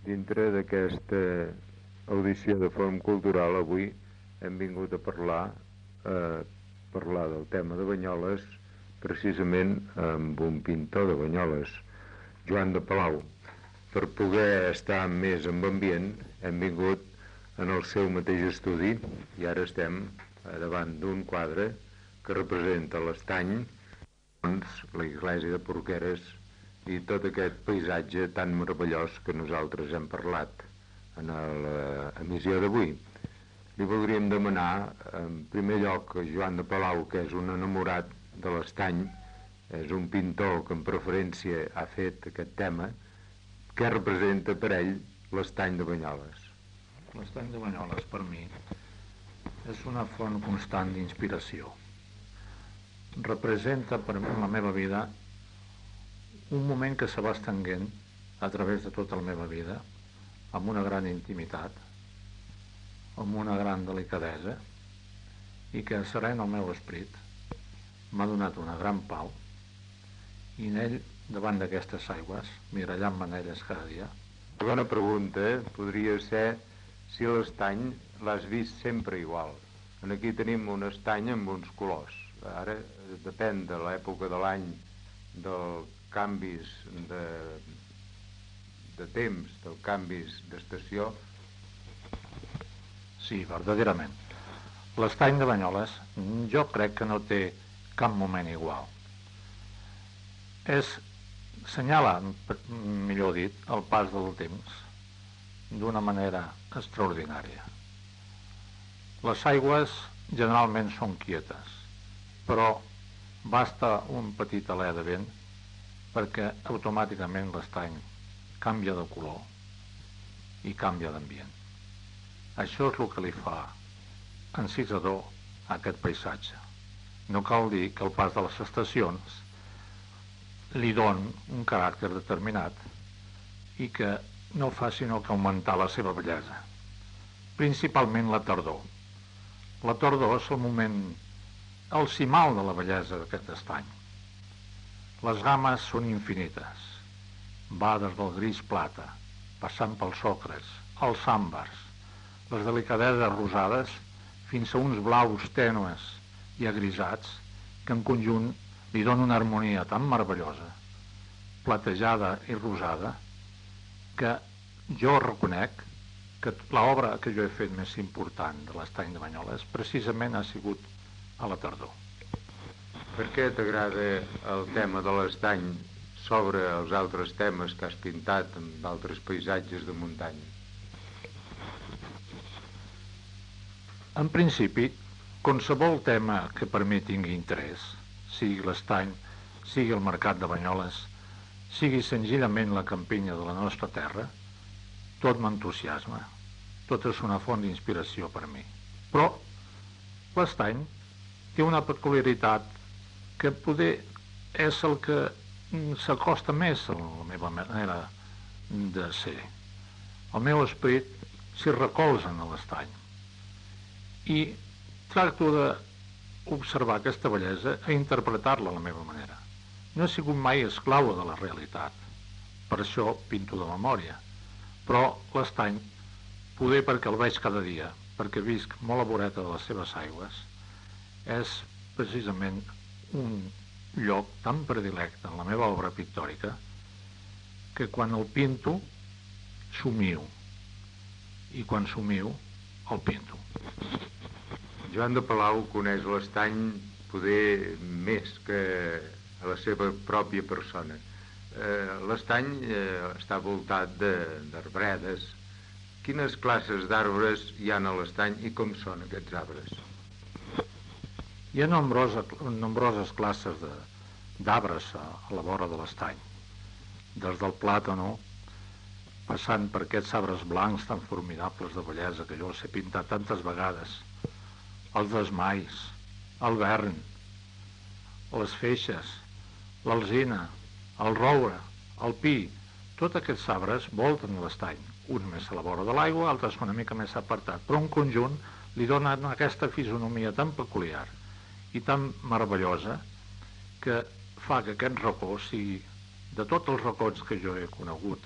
Dintre d'aquesta audició de Fòrum Cultural avui hem vingut a parlar del tema de Banyoles, precisament amb un pintor de Banyoles, Joan de Palau. Per poder estar més en ambient hem vingut en el seu mateix estudi i ara estem davant d'un quadre que representa l'Estany, la Iglésia de Porqueres i tot aquest paisatge tan meravellós que nosaltres hem parlat en l'emissió d'avui. Li voldríem demanar, en primer lloc, a Joan de Palau, que és un enamorat de l'Estany, és un pintor que en preferència ha fet aquest tema, què representa per ell l'Estany de Banyoles? L'Estany de Banyoles, per mi, és una font constant d'inspiració. Representa per mi en la meva vida un moment que se va estenguent a través de tota la meva vida, amb una gran intimitat, amb una gran delicadesa, i que serena el meu esperit m'ha donat una gran pau, i en ell, davant d'aquestes aigües, mirallant-me en elles cada dia. Bona pregunta, podria ser si l'estany l'has vist sempre igual. Aquí tenim un estany amb uns colors. Ara depèn de l'època de l'any, dels canvis de temps, dels canvis d'estació. Sí, verdaderament. L'Estany de Banyoles jo crec que no té cap moment igual. Senyala, millor dit, el pas del temps d'una manera extraordinària. Les aigües generalment són quietes, però basta un petit alè de vent perquè automàticament l'estany canvia de color i canvia d'ambient. Això és el que li fa encisador a aquest paisatge. No cal dir que el pas de les estacions li don un caràcter determinat i que no fa sinó que augmentar la seva bellesa. Principalment la tardor. La tardor és el moment, el cimal de la bellesa d'aquest estany. Les games són infinites. Va des del gris plata, passant pels ocres, els àmbars, les delicadeses rosades, fins a uns blaus tènues i agrisats, que en conjunt li donen una harmonia tan meravellosa, platejada i rosada, que jo reconec que l'obra que jo he fet més important de l'Estany de Banyoles precisament ha sigut a la tardor. Per què t'agrada el tema de l'estany sobre els altres temes que has pintat en altres paisatges de muntanya? En principi, qualsevol tema que per mi tingui interès, sigui l'estany, sigui el mercat de Banyoles, sigui senzillament la campinya de la nostra terra, tot m'entusiasma, tot és una font d'inspiració per mi. Però l'estany té una peculiaritat que poder és el que s'acosta més a la meva manera de ser. El meu esperit s'hi recolza en l'estany i tracto d'observar aquesta bellesa i interpretar-la a la meva manera. No he sigut mai esclau de la realitat, per això pinto de memòria, però l'estany, poder perquè el veig cada dia, perquè visc molt a voreta de les seves aigües, és precisament un lloc tan predilecte en la meva obra pictòrica que quan el pinto somio i quan somio el pinto. Joan de Palau coneix l'estany poder més que a la seva pròpia persona. L'estany està voltat d'arbredes. Quines classes d'arbres hi ha a l'estany i com són aquests arbres? Hi ha nombroses classes d'arbres a la vora de l'estany, des del plàtano, passant per aquests arbres blancs tan formidables de bellesa que jo els he pintat tantes vegades, els desmais, el vern, les feixes, l'alzina, el roure, el pi, tots aquests arbres volten l'estany, un més a la vora de l'aigua, altres una mica més apartat, però en conjunt li donen aquesta fisonomia tan peculiar i tan meravellosa que fa que aquest racó sigui, de tots els racons que jo he conegut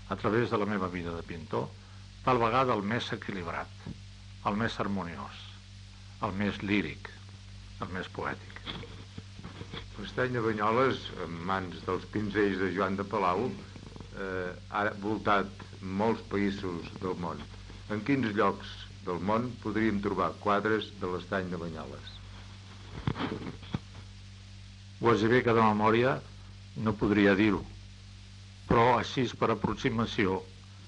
a través de la meva vida de pintor, tal vegada el més equilibrat, el més harmoniós, el més líric, el més poètic. L'estany de Banyoles, en mans dels pinzells de Joan de Palau, ha voltat molts països del món. En quins llocs del món podríem trobar quadres de l'estany de Banyoles? Quasi bé que de memòria no podria dir-ho, però així per aproximació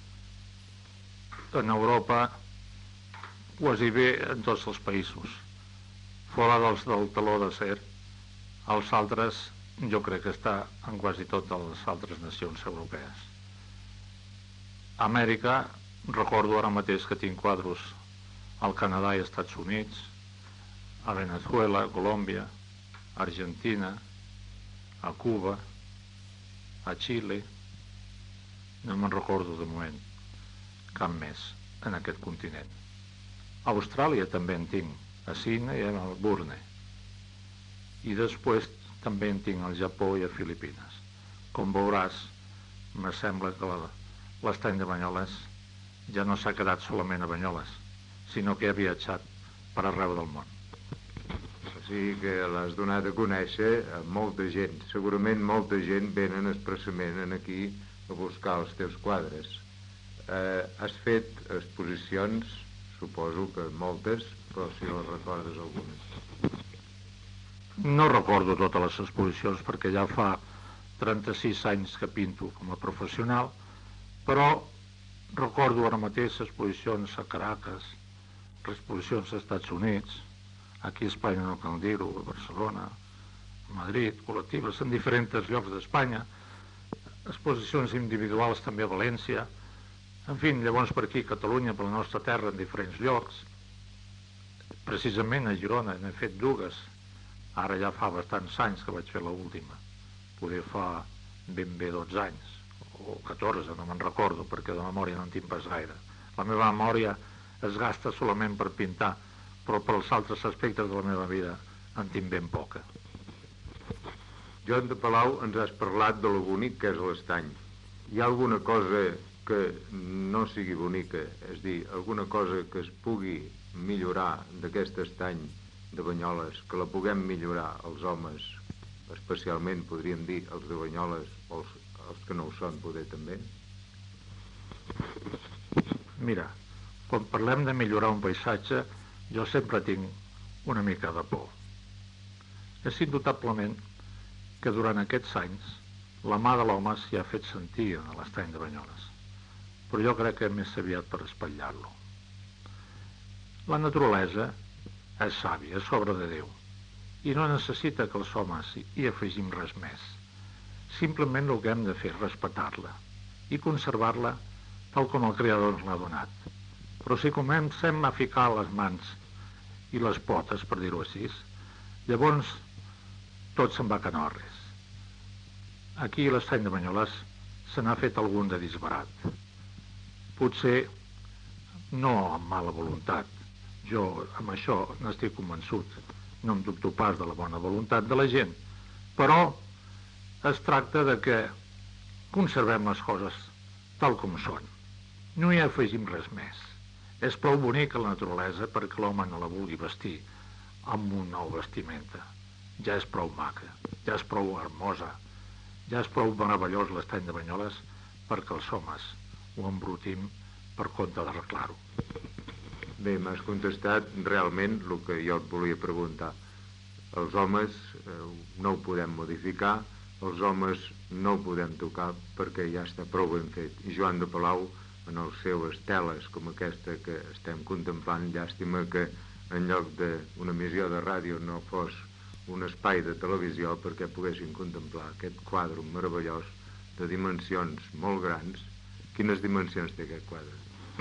en Europa quasi bé en tots els països. Fora dels del taló d'acer, els altres jo crec que està en quasi totes les altres nacions europees. A Amèrica recordo ara mateix que tinc quadros al Canadà i Estats Units, a Venezuela, Colòmbia, Argentina, a Cuba, a Xile, no me'n recordo de moment cap més en aquest continent. A Austràlia també en tinc, a Sydney i a Melbourne. I després també en tinc al Japó i a Filipines. Com veuràs, me sembla que l'estany de Banyoles ja no s'ha quedat solament a Banyoles, sinó que ha viatjat per arreu del món. O sigui que l'has donat a conèixer a molta gent. Segurament molta gent venen expressament aquí a buscar els teus quadres. Has fet exposicions, suposo que moltes, però si les recordes algunes. No recordo totes les exposicions perquè ja fa 36 anys que pinto com a professional, però recordo ara mateix exposicions a Caracas, exposicions als Estats Units, aquí a Espanya no cal dir-ho, a Barcelona, a Madrid, col·lectives en diferents llocs d'Espanya, exposicions individuals també a València, en fi, llavors per aquí a Catalunya, per la nostra terra, en diferents llocs. Precisament a Girona n'he fet dues, ara ja fa bastants anys que vaig fer l'última, poder fa ben bé 12 anys, o 14, no me'n recordo, perquè de memòria no en tinc pas gaire. La meva memòria es gasta solament per pintar, però per als altres aspectes de la meva vida en tinc ben poca. Joan de Palau, ens has parlat de lo bonic que és l'estany. Hi ha alguna cosa que no sigui bonica, és a dir, alguna cosa que es pugui millorar d'aquest estany de Banyoles, que la puguem millorar els homes, especialment podríem dir els de Banyoles o els que no ho són poder també? Mira, quan parlem de millorar un paisatge, jo sempre tinc una mica de por. És indubtablement que durant aquests anys la mà de l'home s'hi ha fet sentir a l'estany de Banyoles, però jo crec que és més aviat per espatllar-lo. La naturalesa és sàvia, és obra de Déu, i no necessita que els homes hi afegim res més. Simplement el que hem de fer és respectar-la i conservar-la tal com el Creador ens l'ha donat. Però si comencem a ficar les mans i les potes, per dir-ho així, llavors tot se'n va canorres. Aquí a l'estany de Banyoles se n'ha fet algun de disbarat. Potser no amb mala voluntat. Jo amb això n'estic convençut. No em dubto pas de la bona voluntat de la gent. Però es tracta de que conservem les coses tal com són. No hi afegim res més. És prou bonica la naturalesa perquè l'home no la vulgui vestir amb un nou vestimenta. Ja és prou maca, ja és prou hermosa, ja és prou meravellós l'estany de Banyoles perquè els homes ho embrutim per compte d'arreglar-ho. Bé, m'has contestat realment el que jo et volia preguntar. Els homes no ho podem modificar, els homes no ho podem tocar perquè ja està prou ben fet. I Joan de Palau, en les seues teles com aquesta que estem contemplant, llàstima que en lloc d'una emissió de ràdio no fos un espai de televisió perquè poguessin contemplar aquest quadre meravellós de dimensions molt grans. Quines dimensions té aquest quadre?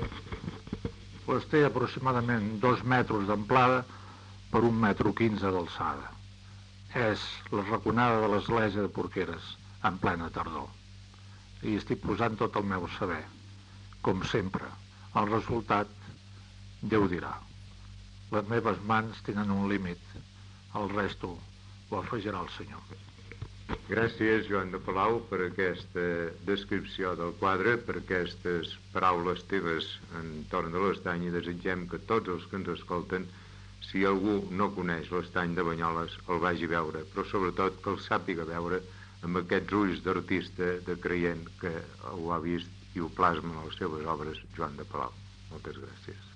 Pues té aproximadament 2 metres d'amplada per 1,15 metres d'alçada. És la raconada de l'església de Porqueres en plena tardor. I estic posant tot el meu saber. Com sempre, el resultat Déu dirà. Les meves mans tenen un límit, el resto ho afegirà el Senyor. Gràcies, Joan de Palau, per aquesta descripció del quadre, per aquestes paraules teves entorn de l'estany, i desitgem que tots els que ens escolten, si algú no coneix l'estany de Banyoles, el vagi a veure, però sobretot que el sàpiga veure amb aquests ulls d'artista, de creient que ho ha vist i ho plasma en les seves obres Joan de Palau. Moltes gràcies.